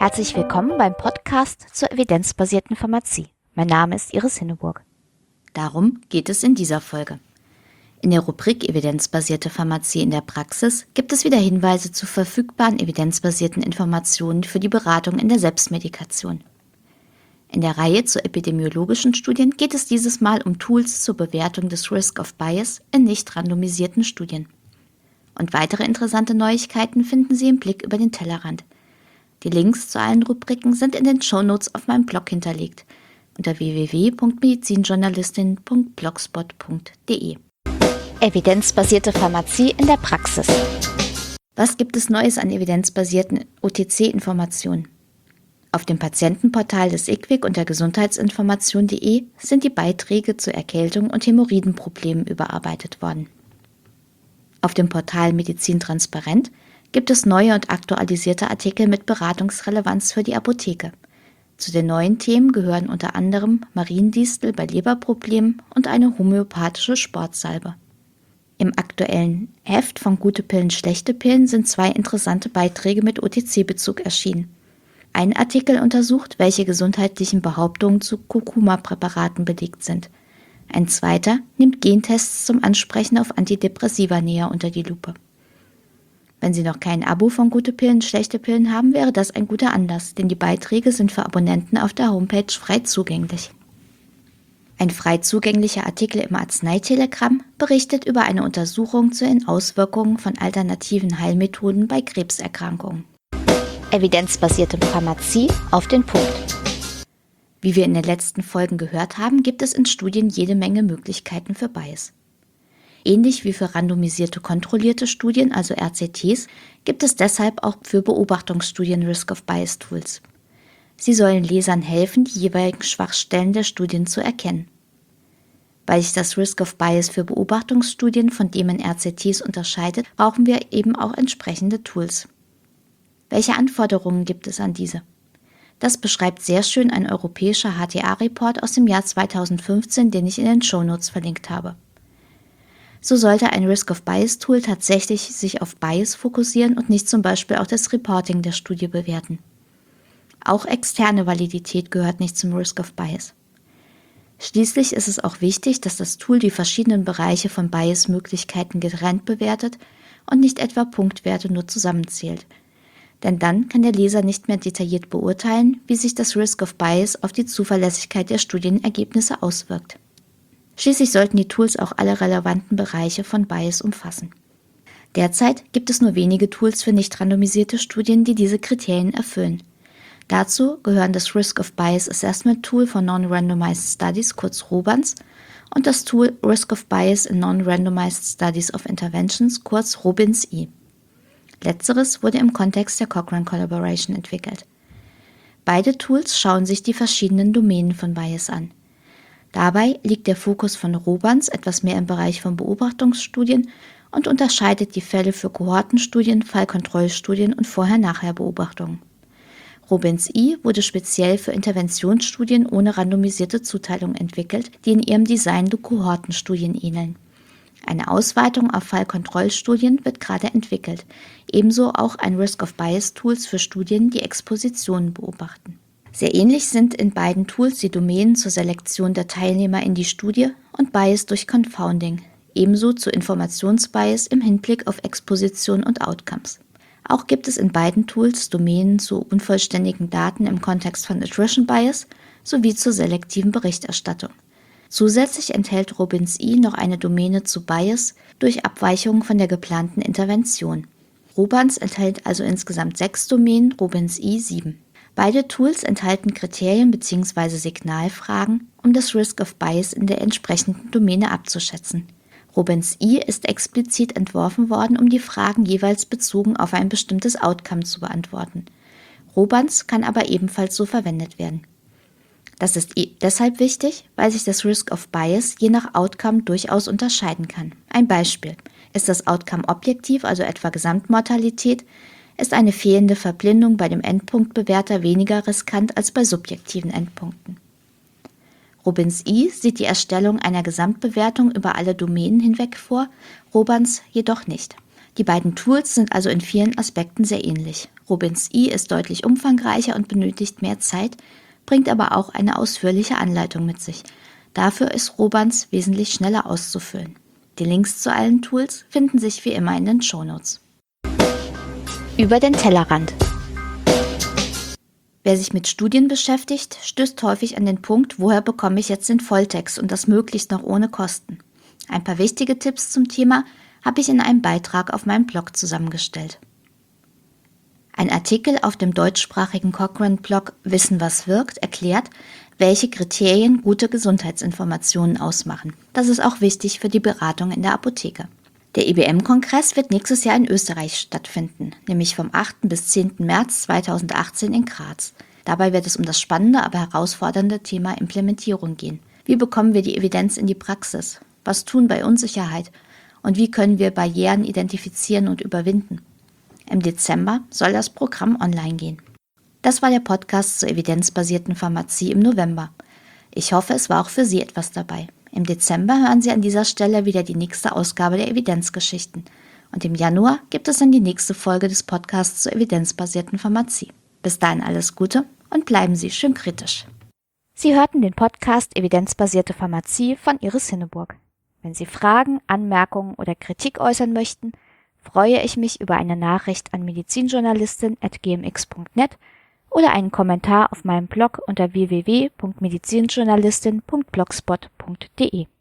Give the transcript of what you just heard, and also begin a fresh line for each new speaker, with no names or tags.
Herzlich willkommen beim Podcast zur evidenzbasierten Pharmazie. Mein Name ist Iris Hinneburg. Darum geht es in dieser Folge. In der Rubrik Evidenzbasierte Pharmazie in der Praxis gibt es wieder Hinweise zu verfügbaren evidenzbasierten Informationen für die Beratung in der Selbstmedikation. In der Reihe zu epidemiologischen Studien geht es dieses Mal um Tools zur Bewertung des Risk of Bias in nicht randomisierten Studien. Und weitere interessante Neuigkeiten finden Sie im Blick über den Tellerrand. Die Links zu allen Rubriken sind in den Shownotes auf meinem Blog hinterlegt unter www.medizinjournalistin.blogspot.de. Evidenzbasierte Pharmazie in der Praxis. Was gibt es Neues an evidenzbasierten OTC-Informationen? Auf dem Patientenportal des IQWiC unter gesundheitsinformation.de sind die Beiträge zu Erkältung und Hämorrhoidenproblemen überarbeitet worden. Auf dem Portal Medizin Transparent gibt es neue und aktualisierte Artikel mit Beratungsrelevanz für die Apotheke. Zu den neuen Themen gehören unter anderem Mariendistel bei Leberproblemen und eine homöopathische Sportsalbe. Im aktuellen Heft von Gute Pillen, schlechte Pillen sind 2 interessante Beiträge mit OTC-Bezug erschienen. Ein Artikel untersucht, welche gesundheitlichen Behauptungen zu Kurkuma-Präparaten belegt sind. Ein zweiter nimmt Gentests zum Ansprechen auf Antidepressiva näher unter die Lupe. Wenn Sie noch kein Abo von Gute Pillen, schlechte Pillen haben, wäre das ein guter Anlass, denn die Beiträge sind für Abonnenten auf der Homepage frei zugänglich. Ein frei zugänglicher Artikel im Arzneitelegramm berichtet über eine Untersuchung zu den Auswirkungen von alternativen Heilmethoden bei Krebserkrankungen. Evidenzbasierte Pharmazie auf den Punkt. Wie wir in den letzten Folgen gehört haben, gibt es in Studien jede Menge Möglichkeiten für Bias. Ähnlich wie für randomisierte kontrollierte Studien, also RCTs, gibt es deshalb auch für Beobachtungsstudien Risk of Bias Tools. Sie sollen Lesern helfen, die jeweiligen Schwachstellen der Studien zu erkennen. Weil sich das Risk of Bias für Beobachtungsstudien von dem in RCTs unterscheidet, brauchen wir eben auch entsprechende Tools. Welche Anforderungen gibt es an diese? Das beschreibt sehr schön ein europäischer HTA-Report aus dem Jahr 2015, den ich in den Shownotes verlinkt habe. So sollte ein Risk of Bias Tool tatsächlich sich auf Bias fokussieren und nicht zum Beispiel auch das Reporting der Studie bewerten. Auch externe Validität gehört nicht zum Risk of Bias. Schließlich ist es auch wichtig, dass das Tool die verschiedenen Bereiche von Bias-Möglichkeiten getrennt bewertet und nicht etwa Punktwerte nur zusammenzählt. Denn dann kann der Leser nicht mehr detailliert beurteilen, wie sich das Risk of Bias auf die Zuverlässigkeit der Studienergebnisse auswirkt. Schließlich sollten die Tools auch alle relevanten Bereiche von Bias umfassen. Derzeit gibt es nur wenige Tools für nicht randomisierte Studien, die diese Kriterien erfüllen. Dazu gehören das Risk of Bias Assessment Tool for Non-Randomized Studies, kurz ROBANS, und das Tool Risk of Bias in Non-Randomized Studies of Interventions, kurz ROBINS-I. Letzteres wurde im Kontext der Cochrane Collaboration entwickelt. Beide Tools schauen sich die verschiedenen Domänen von Bias an. Dabei liegt der Fokus von ROBANS etwas mehr im Bereich von Beobachtungsstudien und unterscheidet die Fälle für Kohortenstudien, Fallkontrollstudien und Vorher-Nachher-Beobachtungen. ROBINS-I wurde speziell für Interventionsstudien ohne randomisierte Zuteilung entwickelt, die in ihrem Design den Kohortenstudien ähneln. Eine Ausweitung auf Fallkontrollstudien wird gerade entwickelt, ebenso auch ein Risk of Bias Tools für Studien, die Expositionen beobachten. Sehr ähnlich sind in beiden Tools die Domänen zur Selektion der Teilnehmer in die Studie und Bias durch Confounding, ebenso zu Informationsbias im Hinblick auf Exposition und Outcomes. Auch gibt es in beiden Tools Domänen zu unvollständigen Daten im Kontext von Attrition Bias sowie zur selektiven Berichterstattung. Zusätzlich enthält ROBINS-I noch eine Domäne zu Bias durch Abweichungen von der geplanten Intervention. ROBANS enthält also insgesamt 6 Domänen, ROBINS-I 7. Beide Tools enthalten Kriterien bzw. Signalfragen, um das Risk of Bias in der entsprechenden Domäne abzuschätzen. ROBINS-I ist explizit entworfen worden, um die Fragen jeweils bezogen auf ein bestimmtes Outcome zu beantworten. ROBANS kann aber ebenfalls so verwendet werden. Das ist deshalb wichtig, weil sich das Risk of Bias je nach Outcome durchaus unterscheiden kann. Ein Beispiel: Ist das Outcome objektiv, also etwa Gesamtmortalität, ist eine fehlende Verblindung bei dem Endpunktbewerter weniger riskant als bei subjektiven Endpunkten. ROBINS-I sieht die Erstellung einer Gesamtbewertung über alle Domänen hinweg vor, ROBANS jedoch nicht. Die beiden Tools sind also in vielen Aspekten sehr ähnlich. Rubens-I ist deutlich umfangreicher und benötigt mehr Zeit, bringt aber auch eine ausführliche Anleitung mit sich. Dafür ist Robans wesentlich schneller auszufüllen. Die Links zu allen Tools finden sich wie immer in den Shownotes. Über den Tellerrand. Wer sich mit Studien beschäftigt, stößt häufig an den Punkt, woher bekomme ich jetzt den Volltext und das möglichst noch ohne Kosten. Ein paar wichtige Tipps zum Thema habe ich in einem Beitrag auf meinem Blog zusammengestellt. Ein Artikel auf dem deutschsprachigen Cochrane-Blog Wissen, was wirkt, erklärt, welche Kriterien gute Gesundheitsinformationen ausmachen. Das ist auch wichtig für die Beratung in der Apotheke. Der IBM-Kongress wird nächstes Jahr in Österreich stattfinden, nämlich vom 8. bis 10. März 2018 in Graz. Dabei wird es um das spannende, aber herausfordernde Thema Implementierung gehen. Wie bekommen wir die Evidenz in die Praxis? Was tun bei Unsicherheit? Und wie können wir Barrieren identifizieren und überwinden? Im Dezember soll das Programm online gehen. Das war der Podcast zur evidenzbasierten Pharmazie im November. Ich hoffe, es war auch für Sie etwas dabei. Im Dezember hören Sie an dieser Stelle wieder die nächste Ausgabe der Evidenzgeschichten. Und im Januar gibt es dann die nächste Folge des Podcasts zur evidenzbasierten Pharmazie. Bis dahin alles Gute und bleiben Sie schön kritisch. Sie hörten den Podcast Evidenzbasierte Pharmazie von Iris Hinneburg. Wenn Sie Fragen, Anmerkungen oder Kritik äußern möchten, freue ich mich über eine Nachricht an medizinjournalistin@gmx.net oder einen Kommentar auf meinem Blog unter www.medizinjournalistin.blogspot.de.